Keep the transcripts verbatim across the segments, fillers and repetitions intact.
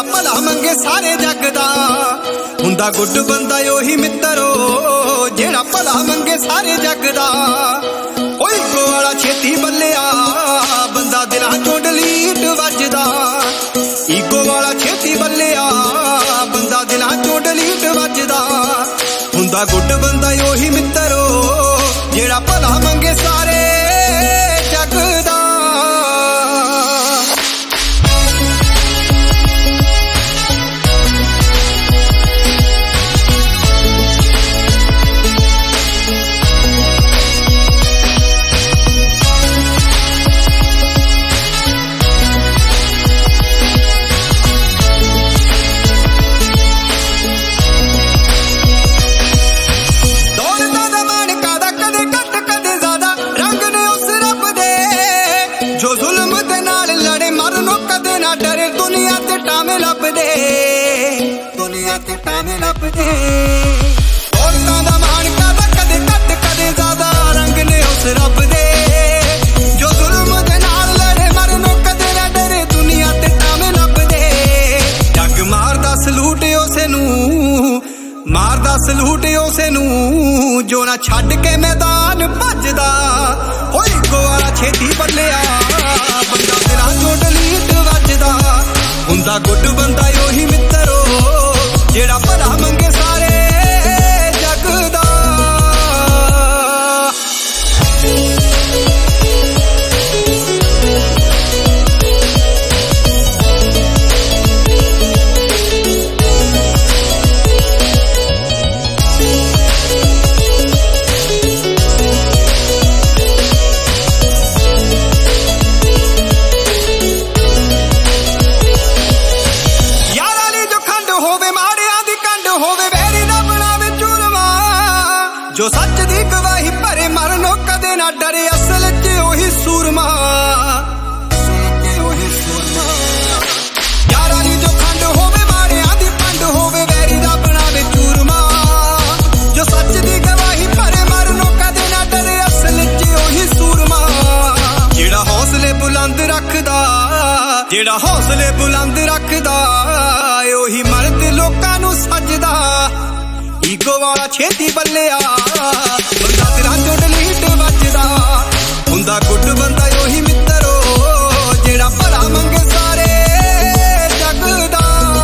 ਜਿਹੜਾ ਭਲਾ ਮੰਗੇ ਸਾਰੇ ਜੱਗ ਦਾ। ਹੁੰਦਾ ਗੁੱਡ ਬੰਦਾ ਉਹੀ ਮਿੱਤਰੋ ਜਿਹੜਾ ਭਲਾ ਮੰਗੇ ਸਾਰੇ ਜੱਗ ਦਾ। ਓਏ ਇੱਕੋ ਵਾਲਾ ਛੇਤੀ ਬੱਲਿਆ ਬੰਦਾ ਦਿਲਾਂ ਚੋਂ ਡਲੀਟ ਵੱਜਦਾ। ਈਗੋ ਵਾਲਾ ਛੇਤੀ ਬੱਲਿਆ ਬੰਦਾ ਦਿਲਾਂ ਚੋਂ ਡਲੀਟ ਵੱਜਦਾ। ਹੁੰਦਾ ਗੁੱਡ ਬੰਦਾ ਉਹੀ ਮਿੱਤਰੋ ਜਿਹੜਾ ਭਲਾ ਮੰਗੇ ਸਾਰੇ ਜੱਗ ਦਾ। ਦੁਨੀਆ ਤੇ ਟਾਵੇਂ ਲੱਭਦੇ ਔਰਤਾਂ ਦਾ ਮਾਣ ਕਾਦਾ ਕਦੇ ਘੱਟ ਕਦੇ ਜ਼ਿਆਦਾ। ਰੰਗ ਨੇ ਉਸ ਰੱਬ ਦੇ ਜੋ ਜ਼ੁਲਮ ਦੇ ਨਾਲ ਲੜੇ ਮਰਨੋਂ ਕਦੇ ਨਾ ਡਰੇ। ਦੁਨੀਆ ਤੇ ਟਾਵੇਂ ਲੱਭਦੇ ਜੱਗ ਮਾਰਦਾ ਸਲੂਟ ਉਸੇ ਨੂੰ ਮਾਰਦਾ ਸਲੂਟ ਉਸੇ ਨੂੰ ਜੋ ਨਾ ਛੱਡ ਕੇ ਮੈਦਾਨ ਭੱਜਦਾ। ਓਏ ਇੱਕੋ ਵਾਲਾ ਛੇਤੀ ਬੱਲਿਆ ਬੰਦਾ ਦਿਲਾਂ ਚੋਂ ਡਲੀਟ ਵੱਜਦਾ। ਹੁੰਦਾ ਗੁੱਡ ਬੰਦਾ ਉਹੀ ਮਿੱਤਰੋ ਜਿਹੜਾ ਭਲਾ ਮੰਗੇ ਸਾਰੇ ਜੱਗ ਦਾ। ਜੋ ਸੱਚ ਦੀ ਗਵਾਹੀ ਭਰੇ ਮਰਨੋਂ ਕਦੇ ਨਾ ਡਰੇ। ਅਸਲ ਚ ਉਹੀ ਸੂਰਮਾ ਯਾਰਾਂ ਦੀ ਜੋ ਖੰਡ ਹੋਵੇ ਮਾਰਿਆਂ ਦੀ ਪੰਡ ਹੋਵੇ ਵੈਰੀ ਦਾ ਬਣਾਵੇ ਚੂਰਮਾ। ਜੋ ਸੱਚ ਦੀ ਗਵਾਹੀ ਭਰੇ ਮਰਨੋਂ ਕਦੇ ਨਾ ਡਰੇ। ਅਸਲ ਚ ਉਹੀ ਸੂਰਮਾ ਜਿਹੜਾ ਹੌਸਲੇ ਬੁਲੰਦ ਰੱਖਦਾ ਜਿਹੜਾ ਹੌਸਲੇ ਬੁਲੰਦ ਰੱਖਦਾ। ਉਹੀ ਮਰਦ ਲੋਕਾਂ ਨੂੰ ਸੱਜਦਾ। ਈਗੋ ਵਾਲਾ ਛੇਤੀ ਬੱਲਿਆ ਬੰਦਾ ਦਿਲਾਂ ਚੋਂ ਡਲੀਟ ਵੱਜਦਾ। ਹੁੰਦਾ ਗੁੱਡ ਬੰਦਾ ਉਹੀ ਮਿੱਤਰੋ ਜਿਹੜਾ ਭਲਾ ਮੰਗੇ ਸਾਰੇ ਜੱਗ ਦਾ।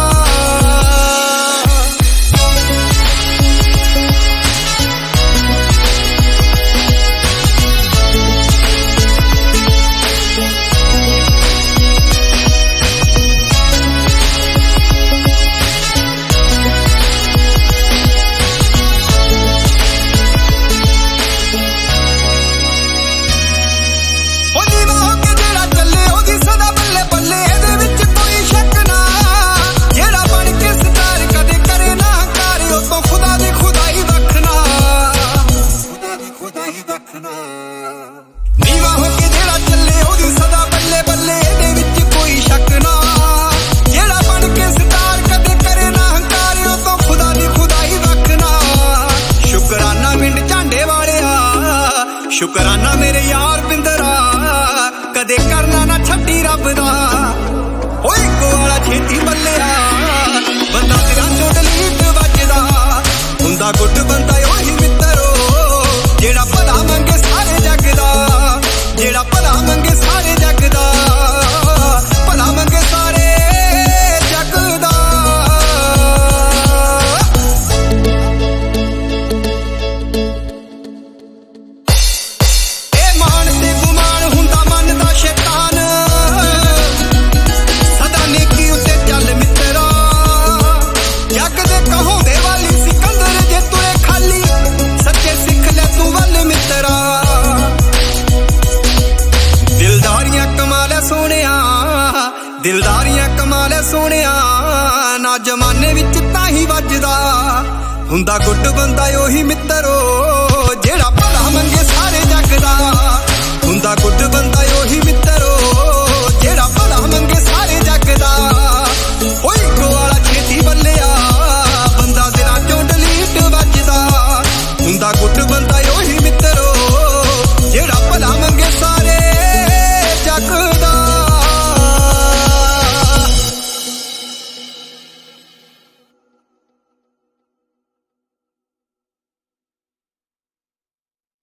ਨੀਵਾਂ ਹੋ ਕੇ ਜਿਹੜਾ ਚੱਲੇ ਉਹਦੀ ਸਦਾ ਬੱਲੇ ਬੱਲੇ ਇਹਦੇ ਵਿੱਚ ਕੋਈ ਸ਼ੱਕ ਨਾ। ਜਿਹੜਾ ਬਣ ਕੇ ਸਟਾਰ ਕਦੇ ਕਰੇ ਨਾ ਹੰਕਾਰ ਉਹ ਤੋਂ ਖੁਦਾ ਦੀ ਖੁਦਾਈ ਵੱਖਣਾ। ਸ਼ੁਕਰਾਨਾ ਮਿੰਡ ਝਾਂਡੇ ਵਾਲਿਆ ਸ਼ੁਕਰਾਨਾ ਮੇਰੇ ਯਾਰ ਬਿੰਦਰਾ ਕਦੇ ਕਰਨਾ ਨਾ ਛੱਡੀ ਰੱਬ ਦਾ। ਓਏ ਇੱਕੋ ਵਾਲਾ ਛੇਤੀ ਬੱਲਿਆ ਬੰਦਾ ਦਿਲਾਂ ਚੋਂ ਡਲੀਟ ਵੱਜਦਾ। ਹੁੰਦਾ ਗੁੱਡ ਬੰਦਾ ਉਹੀ ਮਿੱਤਰੋ ਜਿਹੜਾ ਭਲਾ ਮੰਗੇ ਸਾਰੇ ਜੱਗ ਦਾ। ਜਿਹੜਾ ਭਲਾ ਮੰਗੇ ਸਾਰੇ ਜੱਗ ਦਾ ਭਲਾ ਮੰਗੇ ਸਾਰੇ ਜੱਗ ਦਾ। ਇਹ ਮਾਣ ਤੇ ਗੁਮਾਨ ਹੁੰਦਾ ਮਨ ਦਾ ਸ਼ੈਤਾਨ। ਸਦਾ ਨੇਕੀ ਉੱਤੇ ਚੱਲ ਮਿੱਤਰਾ ਜੱਗ ਦੇ ਕਹਾਉਂਦੇ ਵਾਲੀ ਸਿਕੰਦਰ ਜੇ ਤੁਰੇ ਖਾਲੀ। ਸੱਚੇ ਸਿੱਖ ਲੈ ਤੂੰ ਵੱਲ ਮਿੱਤਰਾ ਦਿਲਦਾਰੀਆਂ ਕਮਾ ਲੈ ਸੋਹਣਿਆ ਦਿਲਦਾਰੀਆਂ ਕਮਾ ਲੈ ਸੋਹਣਿਆ। ਨਾ ਜ਼ਮਾਨੇ ਵਿੱਚ ਤਾਂ ਹੀ ਵੱਜਦਾ। ਹੁੰਦਾ ਗੁੱਡ ਬੰਦਾ ਉਹੀ ਮਿੱਤਰੋ ਜਿਹੜਾ ਭਲਾ ਮੰਗੇ ਸਾਰੇ ਜੱਗ ਦਾ। ਹੁੰਦਾ ਗੁੱਡ ਬੰਦਾ